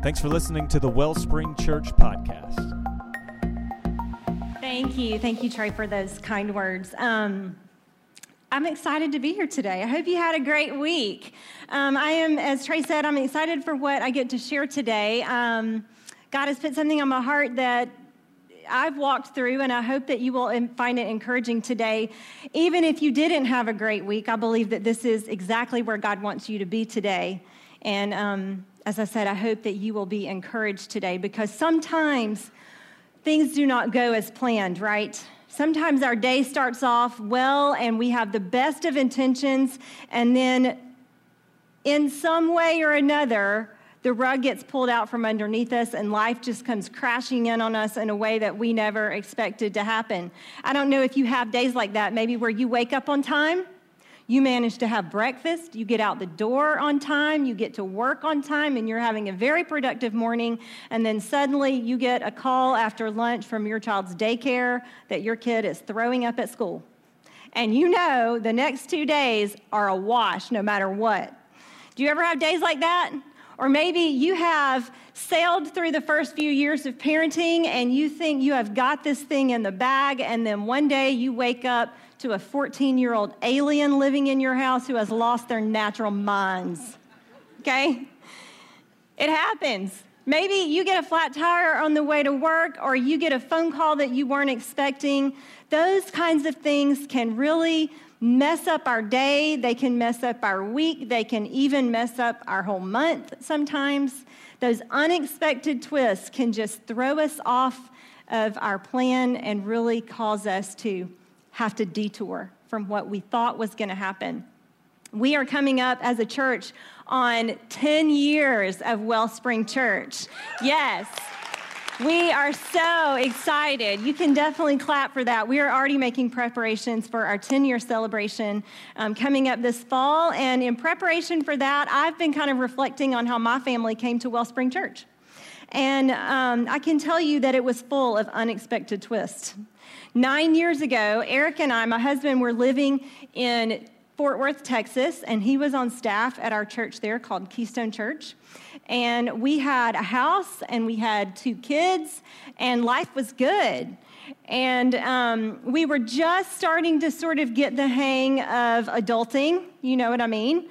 Thanks for listening to the Wellspring Church podcast. Thank you, Trey, for those kind words. I'm excited to be here today. I hope you had a great week. I am, as Trey said, I'm excited for what I get to share today. God has put something on my heart that I've walked through, and I hope that you will find it encouraging today. Even if you didn't have a great week, I believe that this is exactly where God wants you to be today. And as I said, I hope that you will be encouraged today, because sometimes things do not go as planned, right? Sometimes our day starts off well, and we have the best of intentions, and then in some way or another, the rug gets pulled out from underneath us, and life just comes crashing in on us in a way that we never expected to happen. I don't know if you have days like that, maybe where you wake up on time, you manage to have breakfast, you get out the door on time, you get to work on time, and you're having a very productive morning, and then suddenly you get a call after lunch from your child's daycare that your kid is throwing up at school. And you know the next 2 days are a wash no matter what. Do you ever have days like that? Or maybe you have sailed through the first few years of parenting and you think you have got this thing in the bag, and then one day you wake up to a 14-year-old alien living in your house who has lost their natural minds, okay? It happens. Maybe you get a flat tire on the way to work, or you get a phone call that you weren't expecting. Those kinds of things can really mess up our day. They can mess up our week. They can even mess up our whole month sometimes. Those unexpected twists can just throw us off of our plan and really cause us to have to detour from what we thought was going to happen. We are coming up as a church on 10 years of Wellspring Church. Yes. We are so excited. You can definitely clap for that. We are already making preparations for our 10-year celebration coming up this fall. And in preparation for that, I've been kind of reflecting on how my family came to Wellspring Church. And I can tell you that it was full of unexpected twists. 9 years ago, Eric and I, my husband, were living in Fort Worth, Texas, and he was on staff at our church there called Keystone Church. And we had a house, and we had 2 kids, and life was good. And we were just starting to sort of get the hang of adulting, you know what I mean?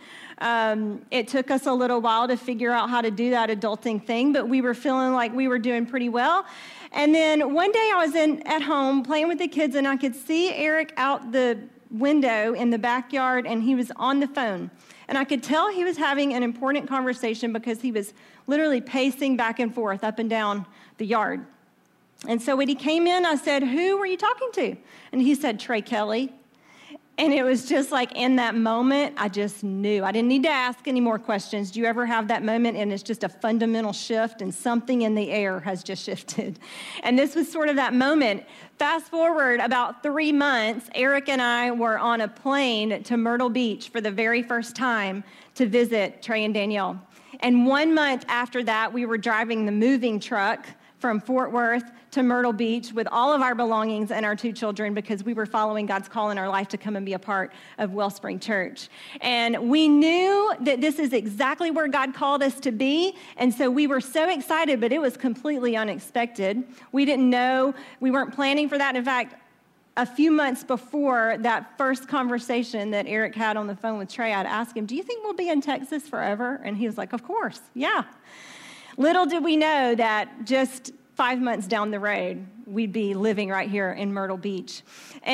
It took us a little while to figure out how to do that adulting thing, but we were feeling like we were doing pretty well. And then one day I was at home playing with the kids, and I could see Eric out the window in the backyard, and he was on the phone. And I could tell he was having an important conversation because he was literally pacing back and forth up and down the yard. And so when he came in, I said, "Who were you talking to?" And he said, "Trey Kelly." And it was just like in that moment, I just knew. I didn't need to ask any more questions. Do you ever have that moment and it's just a fundamental shift and something in the air has just shifted? And this was sort of that moment. Fast forward about 3 months, Eric and I were on a plane to Myrtle Beach for the very first time to visit Trey and Danielle. And 1 month after that, we were driving the moving truck from Fort Worth to Myrtle Beach with all of our belongings and our 2 children, because we were following God's call in our life to come and be a part of Wellspring Church. And we knew that this is exactly where God called us to be, and so we were so excited, but it was completely unexpected. We didn't know, we weren't planning for that. In fact, a few months before that first conversation that Eric had on the phone with Trey, I'd asked him, "Do you think we'll be in Texas forever?" And he was like, "Of course, yeah." Little did we know that just 5 months down the road, we'd be living right here in Myrtle Beach.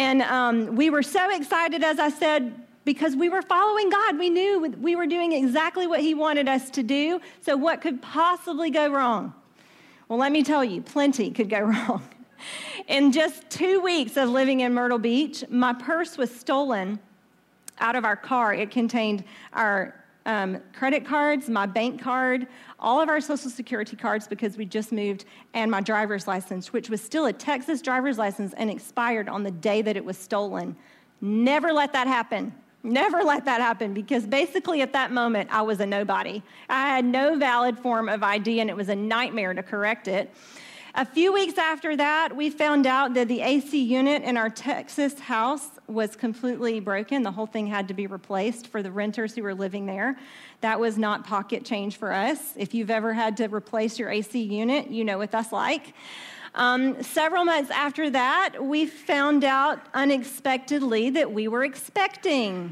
And we were so excited, as I said, because we were following God. We knew we were doing exactly what he wanted us to do. So what could possibly go wrong? Well, let me tell you, plenty could go wrong. In just 2 weeks of living in Myrtle Beach, my purse was stolen out of our car. It contained our credit cards, my bank card, all of our Social Security cards because we just moved, and my driver's license, which was still a Texas driver's license and expired on the day that it was stolen. Never let that happen. Never let that happen, because basically at that moment, I was a nobody. I had no valid form of ID, and it was a nightmare to correct it. A few weeks after that, we found out that the AC unit in our Texas house was completely broken. The whole thing had to be replaced for the renters who were living there. That was not pocket change for us. If you've ever had to replace your AC unit, you know what that's like. Several months after that, we found out unexpectedly that we were expecting.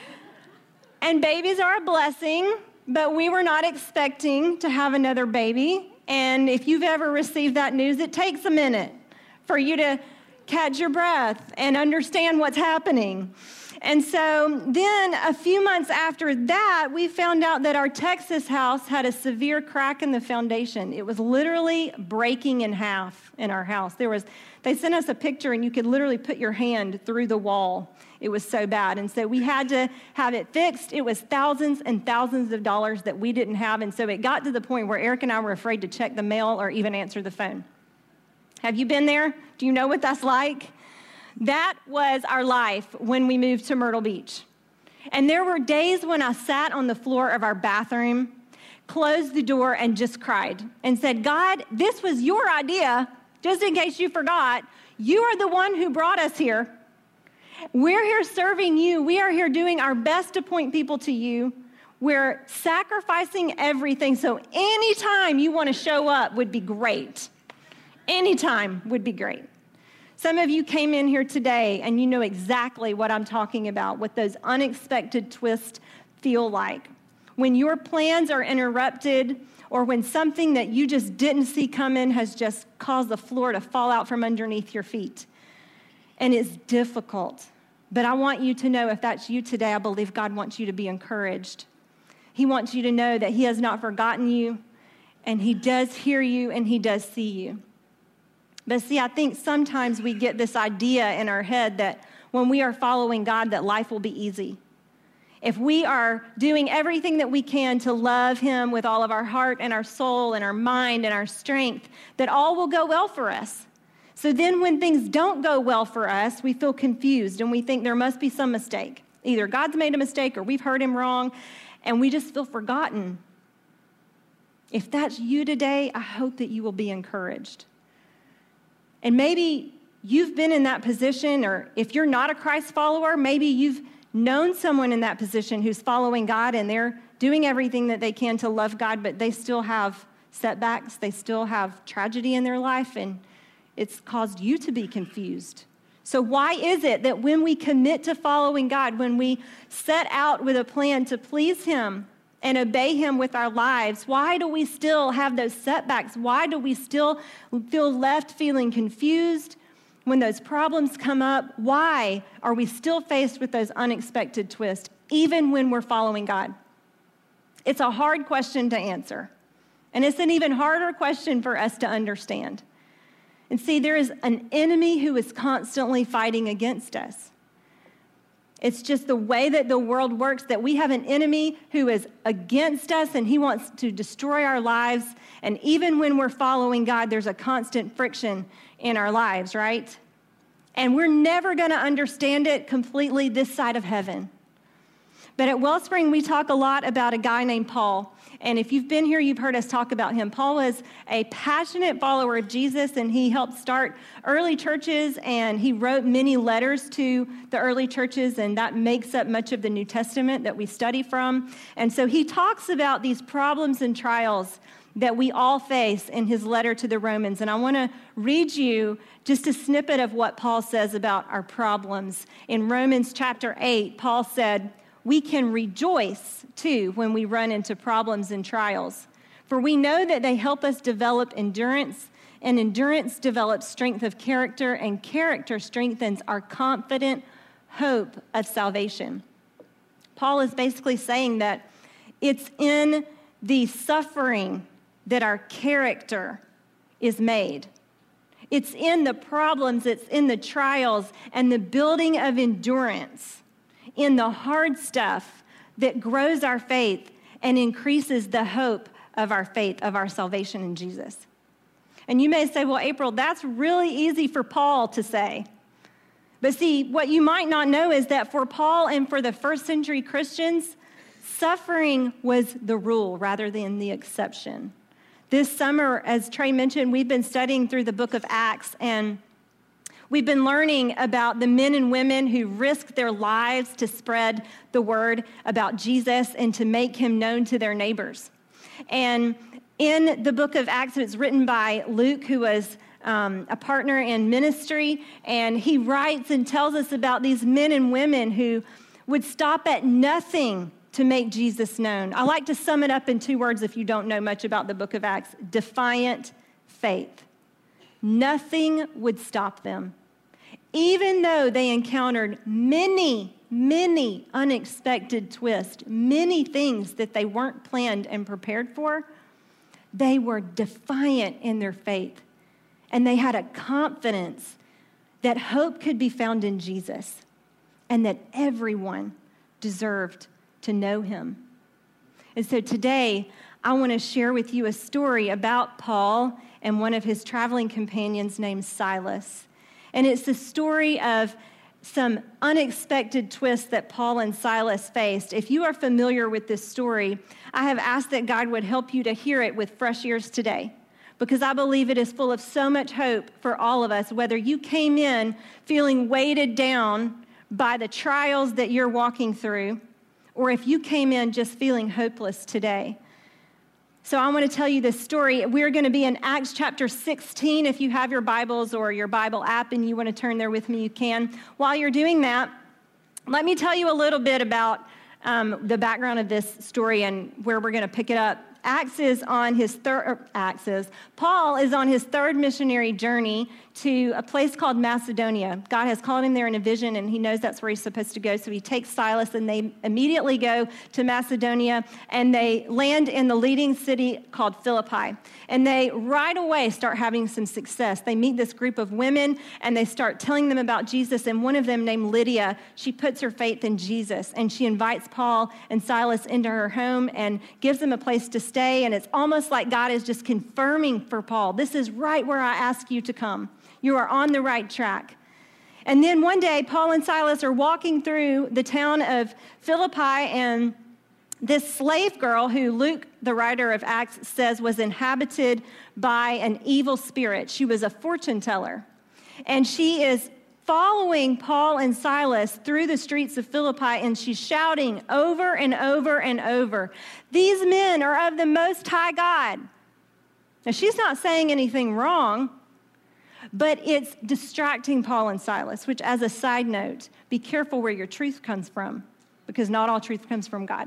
And babies are a blessing, but we were not expecting to have another baby. And if you've ever received that news, it takes a minute for you to catch your breath and understand what's happening. And so then a few months after that, we found out that our Texas house had a severe crack in the foundation. It was literally breaking in half in our house. They sent us a picture, and you could literally put your hand through the wall. It was so bad. And so we had to have it fixed. It was thousands and thousands of dollars that we didn't have. And so it got to the point where Eric and I were afraid to check the mail or even answer the phone. Have you been there? Do you know what that's like? That was our life when we moved to Myrtle Beach. And there were days when I sat on the floor of our bathroom, closed the door, and just cried and said, God, this was your idea, just in case you forgot. You are the one who brought us here. We're here serving you. We are here doing our best to point people to you. We're sacrificing everything. So anytime you want to show up would be great. Anytime would be great. Some of you came in here today and you know exactly what I'm talking about, what those unexpected twists feel like. When your plans are interrupted, or when something that you just didn't see coming has just caused the floor to fall out from underneath your feet. And it's difficult. But I want you to know, if that's you today, I believe God wants you to be encouraged. He wants you to know that He has not forgotten you, and He does hear you, and He does see you. But see, I think sometimes we get this idea in our head that when we are following God, that life will be easy. If we are doing everything that we can to love Him with all of our heart and our soul and our mind and our strength, that all will go well for us. So then when things don't go well for us, we feel confused and we think there must be some mistake. Either God's made a mistake or we've heard Him wrong, and we just feel forgotten. If that's you today, I hope that you will be encouraged. And maybe you've been in that position, or if you're not a Christ follower, maybe you've known someone in that position who's following God and they're doing everything that they can to love God, but they still have setbacks, they still have tragedy in their life, and it's caused you to be confused. So why is it that when we commit to following God, when we set out with a plan to please Him and obey Him with our lives, why do we still have those setbacks? Why do we still feel left feeling confused when those problems come up? Why are we still faced with those unexpected twists, even when we're following God? It's a hard question to answer, and it's an even harder question for us to understand. And see, there is an enemy who is constantly fighting against us. It's just the way that the world works, that we have an enemy who is against us and he wants to destroy our lives. And even when we're following God, there's a constant friction in our lives, right? And we're never going to understand it completely this side of heaven. But at Wellspring, we talk a lot about a guy named Paul. And if you've been here, you've heard us talk about him. Paul was a passionate follower of Jesus, and he helped start early churches, and he wrote many letters to the early churches, and that makes up much of the New Testament that we study from. And so he talks about these problems and trials that we all face in his letter to the Romans. And I want to read you just a snippet of what Paul says about our problems. In Romans chapter 8, Paul said, "We can rejoice, too, when we run into problems and trials. For we know that they help us develop endurance, and endurance develops strength of character, and character strengthens our confident hope of salvation." Paul is basically saying that it's in the suffering that our character is made. It's in the problems, it's in the trials, and the building of endurance, in the hard stuff that grows our faith and increases the hope of our faith, of our salvation in Jesus. And you may say, well, April, that's really easy for Paul to say. But see, what you might not know is that for Paul and for the first century Christians, suffering was the rule rather than the exception. This summer, as Trey mentioned, we've been studying through the book of Acts, and we've been learning about the men and women who risked their lives to spread the word about Jesus and to make him known to their neighbors. And in the book of Acts, it's written by Luke, who was a partner in ministry, and he writes and tells us about these men and women who would stop at nothing to make Jesus known. I like to sum it up in 2 words if you don't know much about the book of Acts: defiant faith. Nothing would stop them. Even though they encountered many unexpected twists, many things that they weren't planned and prepared for, they were defiant in their faith. And they had a confidence that hope could be found in Jesus and that everyone deserved to know him. And so today, I want to share with you a story about Paul and one of his traveling companions named Silas. And it's the story of some unexpected twists that Paul and Silas faced. If you are familiar with this story, I have asked that God would help you to hear it with fresh ears today, because I believe it is full of so much hope for all of us, whether you came in feeling weighted down by the trials that you're walking through, or if you came in just feeling hopeless today. So I want to tell you this story. We're going to be in Acts chapter 16. If you have your Bibles or your Bible app and you want to turn there with me, you can. While you're doing that, let me tell you a little bit about the background of this story and where we're going to pick it up. Paul is on his third missionary journey to a place called Macedonia. God has called him there in a vision, and he knows that's where he's supposed to go. So he takes Silas, and they immediately go to Macedonia, and they land in the leading city called Philippi. And they right away start having some success. They meet this group of women, and they start telling them about Jesus. And one of them, named Lydia, she puts her faith in Jesus, and she invites Paul and Silas into her home and gives them a place to stay. And it's almost like God is just confirming for Paul, this is right where I ask you to come. You are on the right track. And then one day, Paul and Silas are walking through the town of Philippi, and this slave girl, who Luke, the writer of Acts, says was inhabited by an evil spirit. She was a fortune teller. And she is following Paul and Silas through the streets of Philippi, and she's shouting over and over and over, "These men are of the Most High God." Now, she's not saying anything wrong, but it's distracting Paul and Silas, which, as a side note, be careful where your truth comes from, because not all truth comes from God.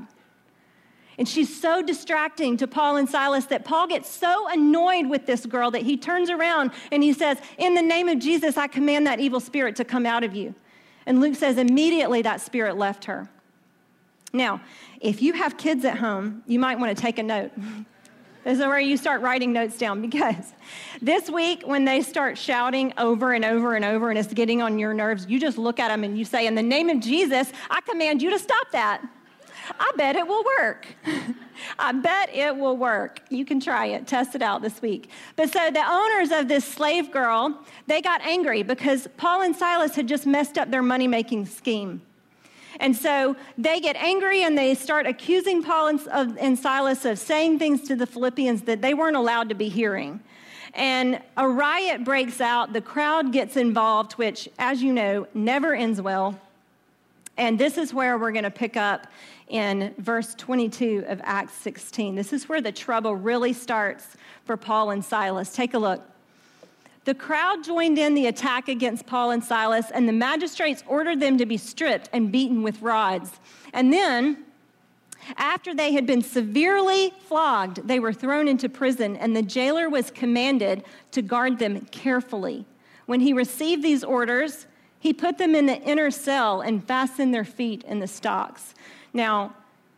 And she's so distracting to Paul and Silas that Paul gets so annoyed with this girl that he turns around and he says, "In the name of Jesus, I command that evil spirit to come out of you." And Luke says immediately that spirit left her. Now, if you have kids at home, you might want to take a note. This is where you start writing notes down, because this week when they start shouting over and over and over and it's getting on your nerves, you just look at them and you say, "In the name of Jesus, I command you to stop that." I bet it will work. I bet it will work. You can try it. Test it out this week. But so the owners of this slave girl, they got angry because Paul and Silas had just messed up their money-making scheme. And so they get angry and they start accusing Paul and Silas of saying things to the Philippians that they weren't allowed to be hearing. And a riot breaks out. The crowd gets involved, which, as you know, never ends well. And this is where we're going to pick up in verse 22 of Acts 16. This is where the trouble really starts for Paul and Silas. Take a look. The crowd joined in the attack against Paul and Silas, and the magistrates ordered them to be stripped and beaten with rods. And then, after they had been severely flogged, they were thrown into prison, and the jailer was commanded to guard them carefully. When he received these orders, he put them in the inner cell and fastened their feet in the stocks. Now,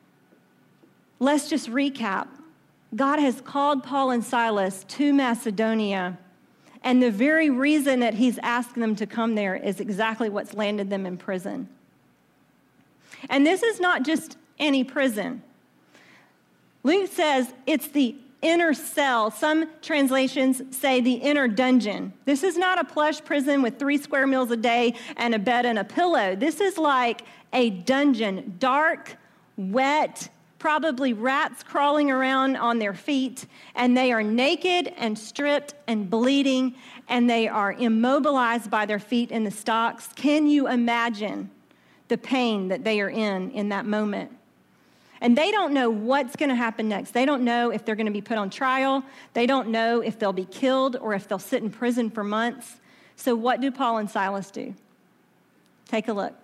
let's just recap. God has called Paul and Silas to Macedonia, and the very reason that he's asking them to come there is exactly what's landed them in prison. And this is not just any prison. Luke says it's the inner cell. Some translations say the inner dungeon. This is not a plush prison with 3 square meals a day and a bed and a pillow. This is like a dungeon, dark, wet, probably rats crawling around on their feet, and they are naked and stripped and bleeding, and they are immobilized by their feet in the stocks. Can you imagine the pain that they are in that moment? And they don't know what's going to happen next. They don't know if they're going to be put on trial. They don't know if they'll be killed or if they'll sit in prison for months. So what do Paul and Silas do? Take a look.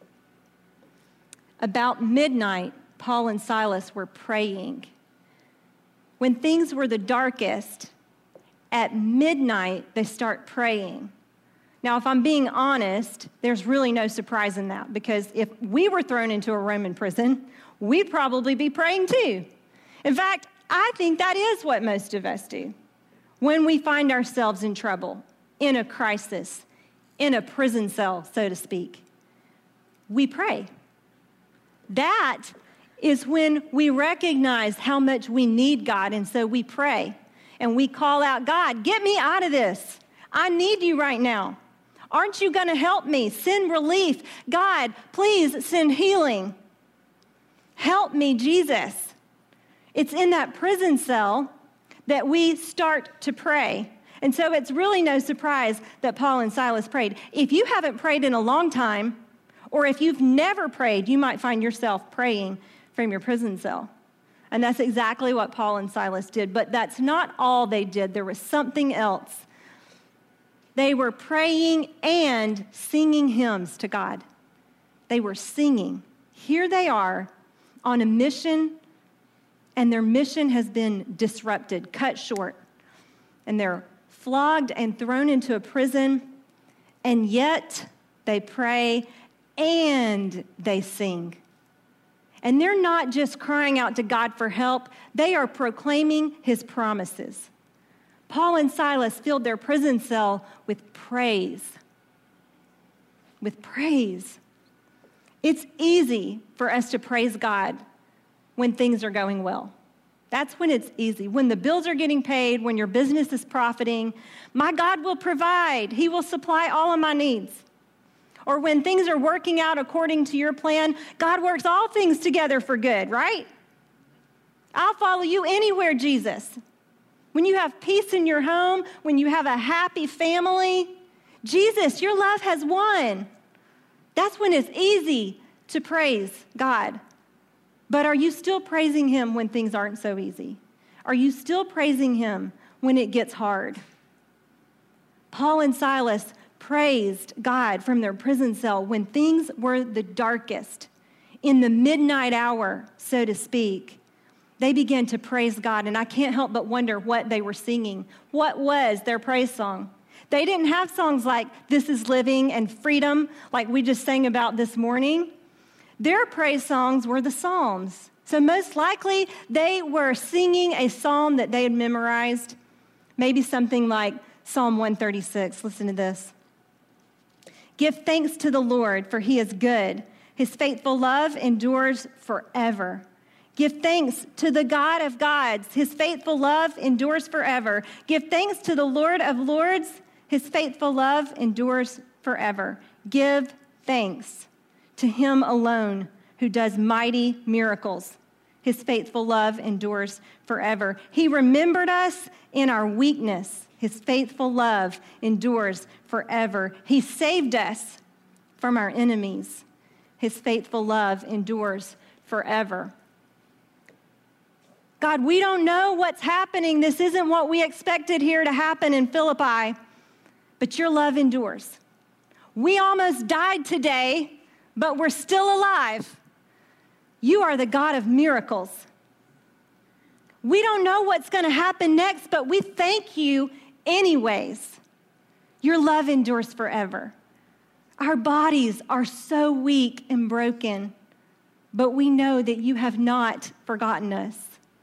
About midnight, Paul and Silas were praying. When things were the darkest, at midnight, they start praying. Now, if I'm being honest, there's really no surprise in that, because if we were thrown into a Roman prison, we'd probably be praying too. In fact, I think that is what most of us do. When we find ourselves in trouble, in a crisis, in a prison cell, so to speak, we pray. That is when we recognize how much we need God, and so we pray. And we call out, God, get me out of this. I need you right now. Aren't you going to help me? Send relief. God, please send healing. Help me, Jesus. It's in that prison cell that we start to pray. And so it's really no surprise that Paul and Silas prayed. If you haven't prayed in a long time, or if you've never prayed, you might find yourself praying from your prison cell. And that's exactly what Paul and Silas did. But that's not all they did. There was something else. They were praying and singing hymns to God. They were singing. Here they are on a mission, and their mission has been disrupted, cut short. And they're flogged and thrown into a prison, and yet they pray and they sing. And they're not just crying out to God for help, they are proclaiming his promises. Paul and Silas filled their prison cell with praise. With praise. It's easy for us to praise God when things are going well. That's when it's easy. When the bills are getting paid, when your business is profiting, my God will provide. He will supply all of my needs. Or when things are working out according to your plan, God works all things together for good, right? I'll follow you anywhere, Jesus. When you have peace in your home, when you have a happy family, Jesus, your love has won. That's when it's easy to praise God. But are you still praising him when things aren't so easy? Are you still praising him when it gets hard? Paul and Silas praised God from their prison cell when things were the darkest, in the midnight hour, so to speak. They began to praise God, and I can't help but wonder what they were singing. What was their praise song? They didn't have songs like This Is Living and Freedom, like we just sang about this morning. Their praise songs were the Psalms. So most likely, they were singing a psalm that they had memorized, maybe something like Psalm 136. Listen to this. Give thanks to the Lord, for he is good. His faithful love endures forever. Give thanks to the God of gods. His faithful love endures forever. Give thanks to the Lord of lords. His faithful love endures forever. Give thanks to him alone who does mighty miracles. His faithful love endures forever. He remembered us in our weakness. His faithful love endures forever. He saved us from our enemies. His faithful love endures forever. God, we don't know what's happening. This isn't what we expected here to happen in Philippi, but your love endures. We almost died today, but we're still alive. You are the God of miracles. We don't know what's going to happen next, but we thank you anyways. Your love endures forever. Our bodies are so weak and broken, but we know that you have not forgotten us.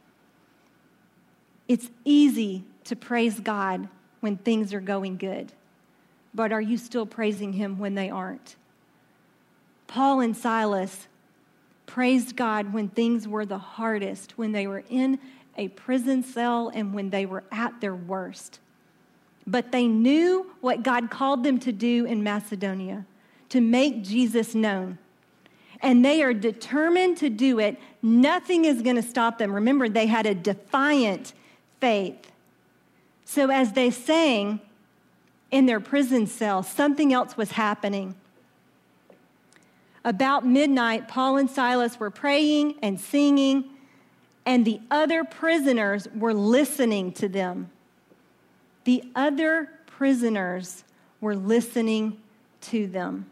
It's easy to praise God when things are going good, but are you still praising him when they aren't? Paul and Silas praised God when things were the hardest, when they were in a prison cell and when they were at their worst. But they knew what God called them to do in Macedonia, to make Jesus known. and they are determined to do it. Nothing is going to stop them. Remember, they had a defiant faith. So as they sang in their prison cell, something else was happening. About midnight, Paul and Silas were praying and singing, and the other prisoners were listening to them. The other prisoners were listening to them.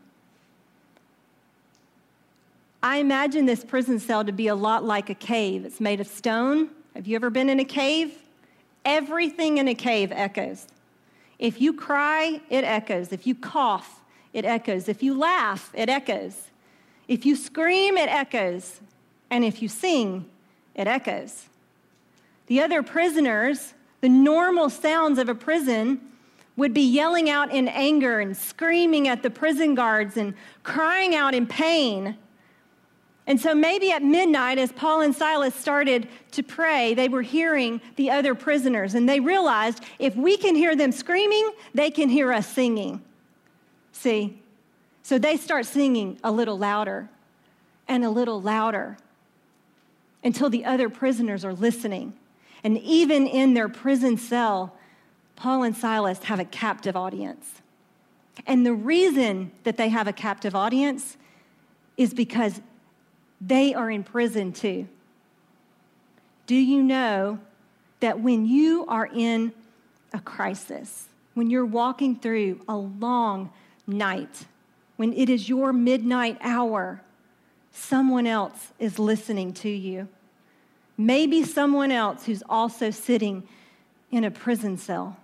I imagine this prison cell to be a lot like a cave. It's made of stone. Have you ever been in a cave? Everything in a cave echoes. If you cry, it echoes. If you cough, it echoes. If you laugh, it echoes. If you scream, it echoes. And if you sing, it echoes. The other prisoners, the normal sounds of a prison, would be yelling out in anger and screaming at the prison guards and crying out in pain. And so maybe at midnight, as Paul and Silas started to pray, they were hearing the other prisoners, and they realized if we can hear them screaming, they can hear us singing. See? So they start singing a little louder and a little louder until the other prisoners are listening. And even in their prison cell, Paul and Silas have a captive audience. And the reason that they have a captive audience is because they are in prison too. Do you know that when you are in a crisis, when you're walking through a long night, when it is your midnight hour, someone else is listening to you? Maybe someone else who's also sitting in a prison cell.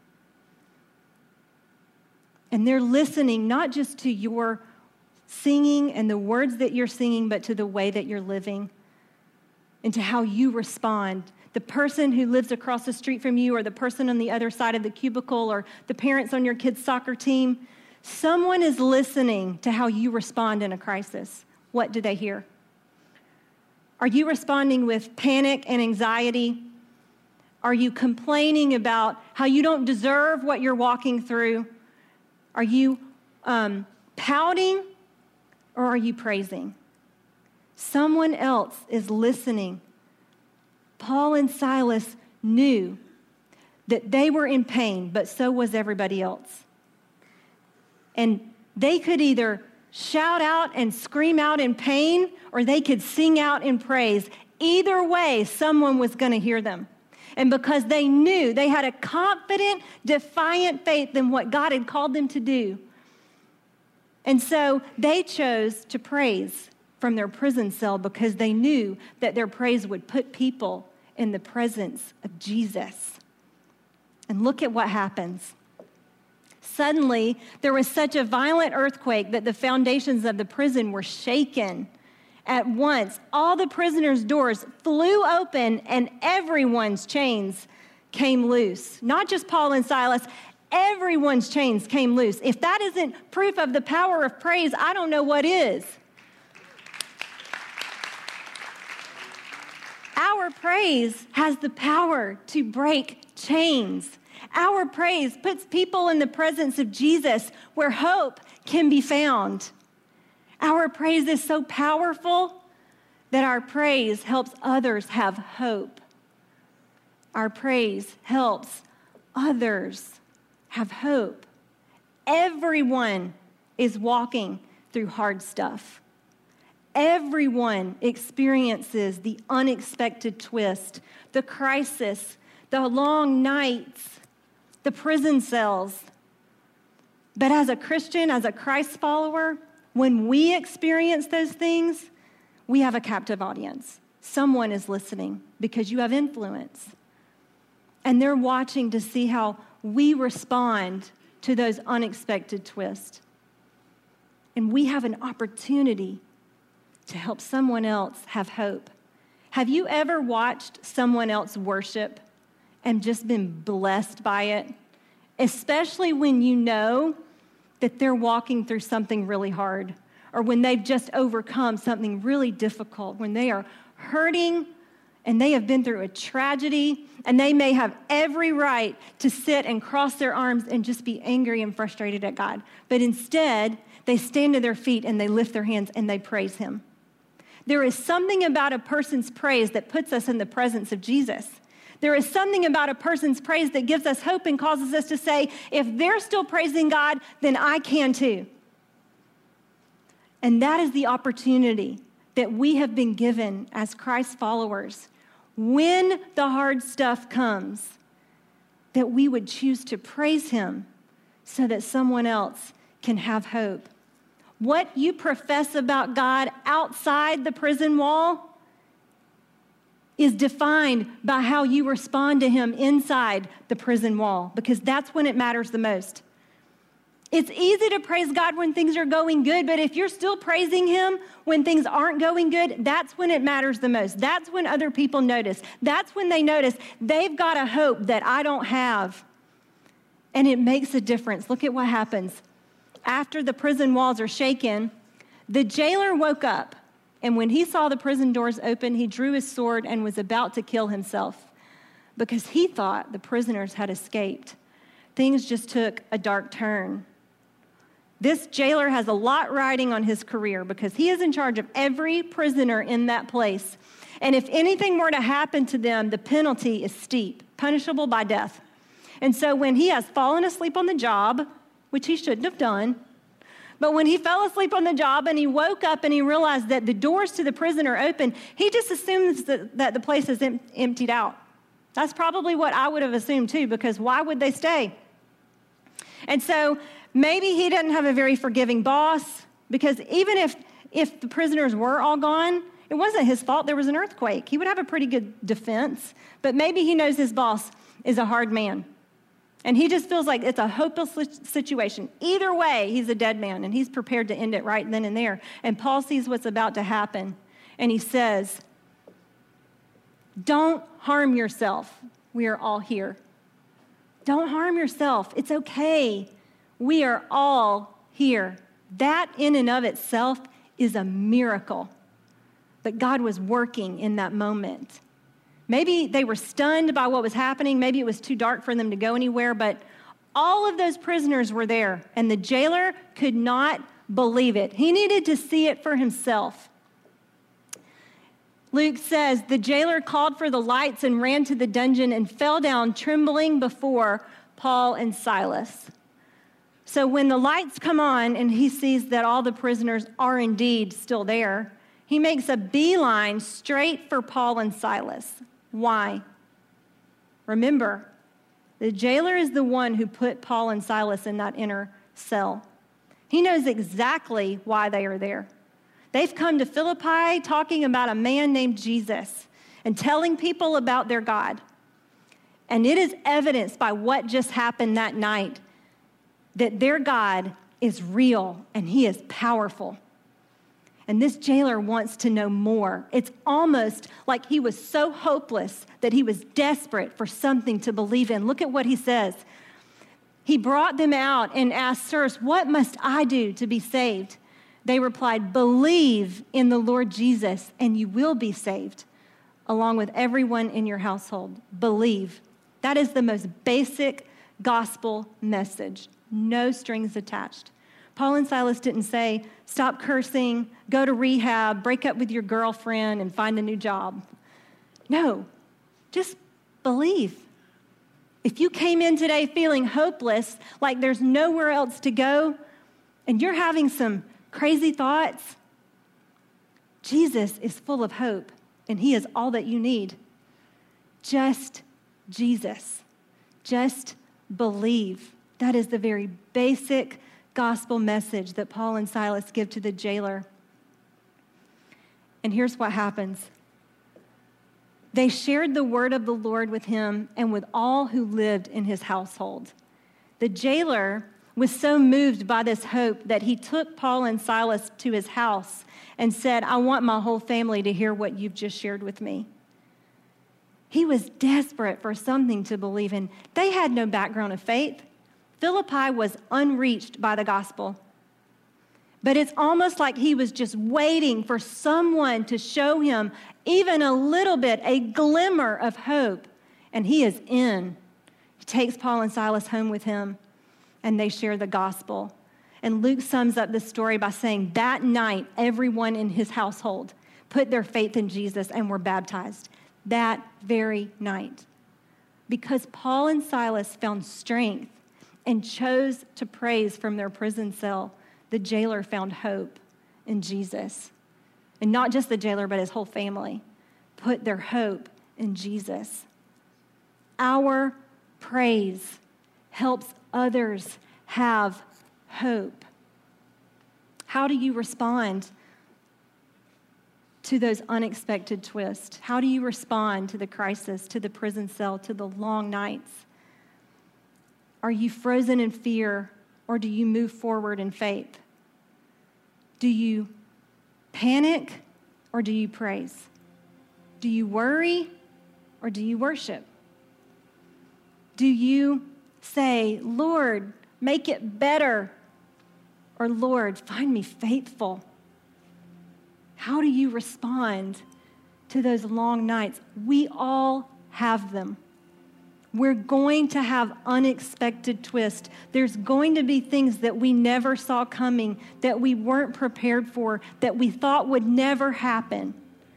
And they're listening not just to your singing and the words that you're singing, but to the way that you're living and to how you respond. The person who lives across the street from you, or the person on the other side of the cubicle, or the parents on your kids' soccer team, someone is listening to how you respond in a crisis. What do they hear? Are you responding with panic and anxiety? Are you complaining about how you don't deserve what you're walking through? Are you pouting, or are you praising? Someone else is listening. Paul and Silas knew that they were in pain, but so was everybody else. And they could either shout out and scream out in pain, or they could sing out in praise. Either way, someone was going to hear them. And because they knew, they had a confident, defiant faith in what God had called them to do. And so they chose to praise from their prison cell because they knew that their praise would put people in the presence of Jesus. And look at what happens. Suddenly, there was such a violent earthquake that the foundations of the prison were shaken. At once, all the prisoners' doors flew open and everyone's chains came loose. Not just Paul and Silas, everyone's chains came loose. If that isn't proof of the power of praise, I don't know what is. Our praise has the power to break chains. Our praise puts people in the presence of Jesus where hope can be found. Our praise is so powerful that our praise helps others have hope. Our praise helps others have hope. Everyone is walking through hard stuff. Everyone experiences the unexpected twist, the crisis, the long nights, the prison cells. But as a Christian, as a Christ follower, when we experience those things, we have a captive audience. Someone is listening because you have influence. And they're watching to see how we respond to those unexpected twists. And we have an opportunity to help someone else have hope. Have you ever watched someone else worship and just been blessed by it? Especially when you know that they're walking through something really hard, or when they've just overcome something really difficult, when they are hurting and they have been through a tragedy, and they may have every right to sit and cross their arms and just be angry and frustrated at God. But instead, they stand to their feet and they lift their hands and they praise him. There is something about a person's praise that puts us in the presence of Jesus. There is something about a person's praise that gives us hope and causes us to say, if they're still praising God, then I can too. And that is the opportunity that we have been given as Christ followers. When the hard stuff comes, that we would choose to praise him so that someone else can have hope. What you profess about God outside the prison wall is defined by how you respond to him inside the prison wall, because that's when it matters the most. It's easy to praise God when things are going good, but if you're still praising him when things aren't going good, that's when it matters the most. That's when other people notice. That's when they notice they've got a hope that I don't have. And it makes a difference. Look at what happens. After the prison walls are shaken, the jailer woke up, and when he saw the prison doors open, he drew his sword and was about to kill himself because he thought the prisoners had escaped. Things just took a dark turn. This jailer has a lot riding on his career because he is in charge of every prisoner in that place. And if anything were to happen to them, the penalty is steep, punishable by death. And so when he has fallen asleep on the job, which he shouldn't have done, but when he fell asleep on the job and he woke up and he realized that the doors to the prison are open, he just assumes that the place is emptied out. That's probably what I would have assumed too, because why would they stay? And so maybe he doesn't have a very forgiving boss, because even if the prisoners were all gone, it wasn't his fault. There was an earthquake. He would have a pretty good defense, but maybe he knows his boss is a hard man. And he just feels like it's a hopeless situation. Either way, he's a dead man, and he's prepared to end it right then and there. And Paul sees what's about to happen, and he says, don't harm yourself. We are all here. Don't harm yourself. It's okay. We are all here. That in and of itself is a miracle. But God was working in that moment. Maybe they were stunned by what was happening. Maybe it was too dark for them to go anywhere, but all of those prisoners were there, and the jailer could not believe it. He needed to see it for himself. Luke says, the jailer called for the lights and ran to the dungeon and fell down trembling before Paul and Silas. So when the lights come on and he sees that all the prisoners are indeed still there, he makes a beeline straight for Paul and Silas. Why? Remember, the jailer is the one who put Paul and Silas in that inner cell. He knows exactly why they are there. They've come to Philippi talking about a man named Jesus and telling people about their God. And it is evidenced by what just happened that night that their God is real and he is powerful. And this jailer wants to know more. It's almost like he was so hopeless that he was desperate for something to believe in. Look at what he says. He brought them out and asked, sirs, what must I do to be saved? They replied, believe in the Lord Jesus and you will be saved, along with everyone in your household. Believe. That is the most basic gospel message. No strings attached. Paul and Silas didn't say, stop cursing, go to rehab, break up with your girlfriend, and find a new job. No, just believe. If you came in today feeling hopeless, like there's nowhere else to go, and you're having some crazy thoughts, Jesus is full of hope, and he is all that you need. Just Jesus. Just believe. That is the very basic gospel message that Paul and Silas give to the jailer. And here's what happens. They shared the word of the Lord with him and with all who lived in his household. The jailer was so moved by this hope that he took Paul and Silas to his house and said, I want my whole family to hear what you've just shared with me. He was desperate for something to believe in. They had no background of faith. Philippi was unreached by the gospel. But it's almost like he was just waiting for someone to show him even a little bit, a glimmer of hope. And he is in. He takes Paul and Silas home with him, and they share the gospel. And Luke sums up the story by saying, that night, everyone in his household put their faith in Jesus and were baptized. That very night. Because Paul and Silas found strength and chose to praise from their prison cell, the jailer found hope in Jesus. And not just the jailer, but his whole family put their hope in Jesus. Our praise helps others have hope. How do you respond to those unexpected twists? How do you respond to the crisis, to the prison cell, to the long nights? Are you frozen in fear, or do you move forward in faith? Do you panic, or do you praise? Do you worry, or do you worship? Do you say, Lord, make it better, or Lord, find me faithful? How do you respond to those long nights? We all have them. We're going to have unexpected twists. There's going to be things that we never saw coming, that we weren't prepared for, that we thought would never happen.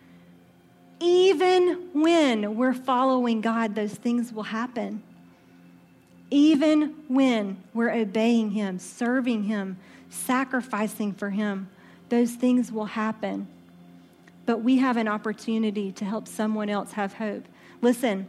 Even when we're following God, those things will happen. Even when we're obeying Him, serving Him, sacrificing for Him, those things will happen. But we have an opportunity to help someone else have hope. Listen,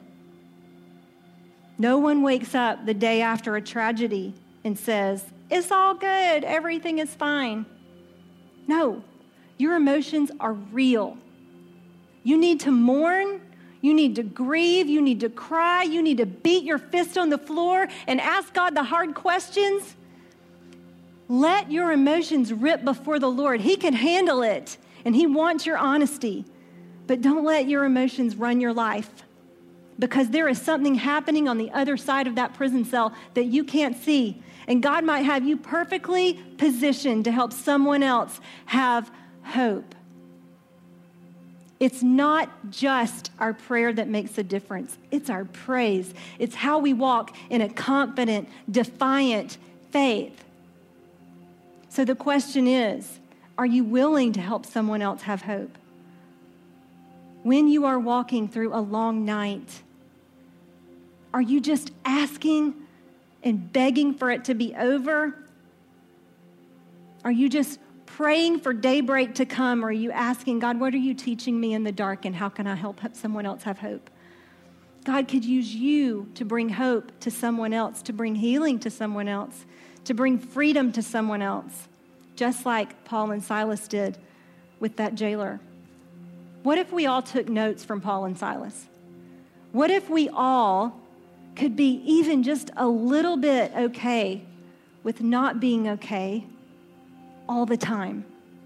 no one wakes up the day after a tragedy and says, it's all good, everything is fine. No, your emotions are real. You need to mourn, you need to grieve, you need to cry, you need to beat your fist on the floor and ask God the hard questions. Let your emotions rip before the Lord. He can handle it, and He wants your honesty. But don't let your emotions run your life, because there is something happening on the other side of that prison cell that you can't see. And God might have you perfectly positioned to help someone else have hope. It's not just our prayer that makes a difference. It's our praise. It's how we walk in a confident, defiant faith. So the question is, are you willing to help someone else have hope? When you are walking through a long night, are you just asking and begging for it to be over? Are you just praying for daybreak to come, or are you asking, God, what are you teaching me in the dark, and how can I help someone else have hope? God could use you to bring hope to someone else, to bring healing to someone else, to bring freedom to someone else, just like Paul and Silas did with that jailer. What if we all took notes from Paul and Silas? What if we all could be even just a little bit okay with not being okay all the time,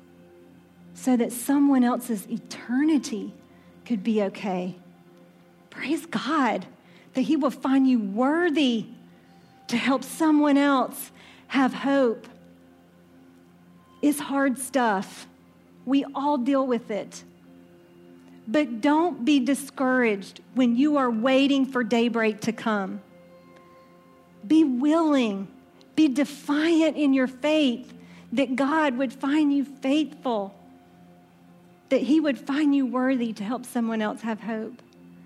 so that someone else's eternity could be okay? Praise God that He will find you worthy to help someone else have hope. It's hard stuff. We all deal with it. But don't be discouraged when you are waiting for daybreak to come. Be willing, be defiant in your faith, that God would find you faithful, that He would find you worthy to help someone else have hope.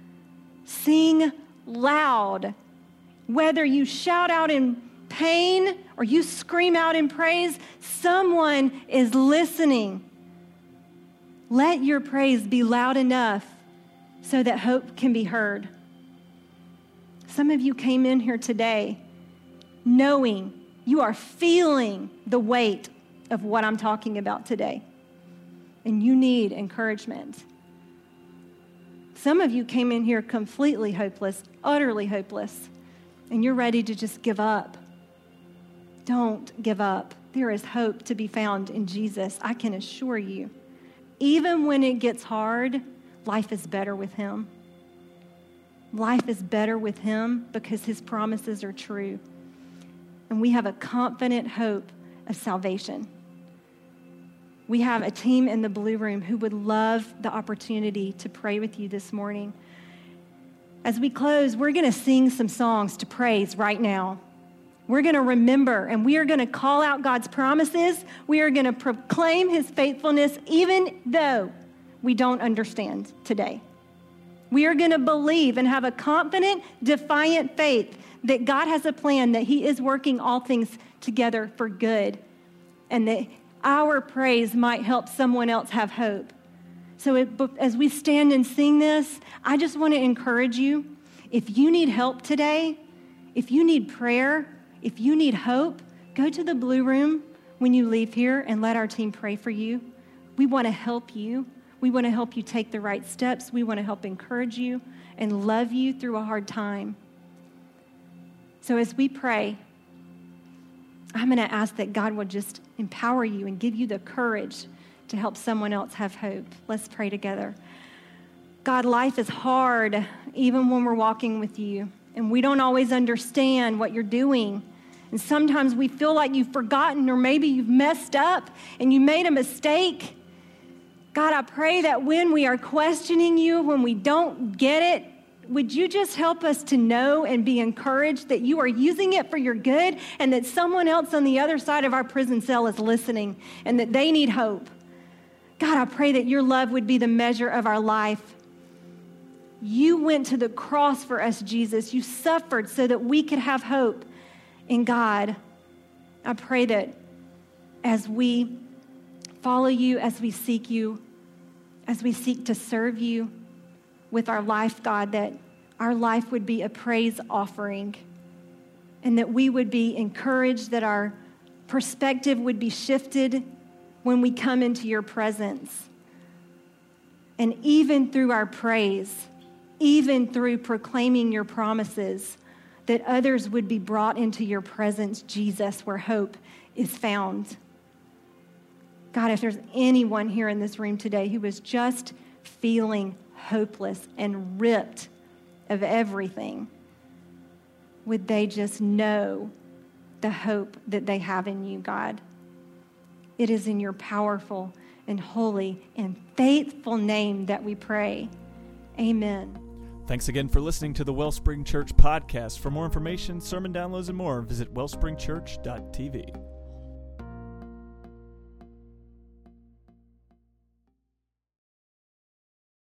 Sing loud. Whether you shout out in pain or you scream out in praise, someone is listening. Let your praise be loud enough so that hope can be heard. Some of you came in here today knowing, you are feeling the weight of what I'm talking about today, and you need encouragement. Some of you came in here completely hopeless, utterly hopeless, and you're ready to just give up. Don't give up. There is hope to be found in Jesus, I can assure you. Even when it gets hard, life is better with Him. Life is better with Him because His promises are true. And we have a confident hope of salvation. We have a team in the Blue Room who would love the opportunity to pray with you this morning. As we close, we're going to sing some songs to praise right now. We're going to remember, and we are going to call out God's promises. We are going to proclaim his faithfulness even though we don't understand today. We are going to believe and have a confident, defiant faith that God has a plan, that he is working all things together for good, and that our praise might help someone else have hope. So as we stand and sing this, I just want to encourage you, if you need help today, if you need prayer, if you need hope, go to the Blue Room when you leave here and let our team pray for you. We want to help you. We want to help you take the right steps. We want to help encourage you and love you through a hard time. So as we pray, I'm going to ask that God will just empower you and give you the courage to help someone else have hope. Let's pray together. God, life is hard, even when we're walking with you, and we don't always understand what you're doing. And sometimes we feel like you've forgotten, or maybe you've messed up and you made a mistake. God, I pray that when we are questioning you, when we don't get it, would you just help us to know and be encouraged that you are using it for your good, and that someone else on the other side of our prison cell is listening and that they need hope. God, I pray that your love would be the measure of our life. You went to the cross for us, Jesus. You suffered so that we could have hope in God. I pray that as we follow you, as we seek you, as we seek to serve you with our life, God, that our life would be a praise offering, and that we would be encouraged, that our perspective would be shifted when we come into your presence. And even through our praise, even through proclaiming your promises, that others would be brought into your presence, Jesus, where hope is found. God, if there's anyone here in this room today who is just feeling hopeless and ripped of everything, would they just know the hope that they have in you, God? It is in your powerful and holy and faithful name that we pray. Amen. Thanks again for listening to the Wellspring Church podcast. For more information, sermon downloads, and more, visit wellspringchurch.tv.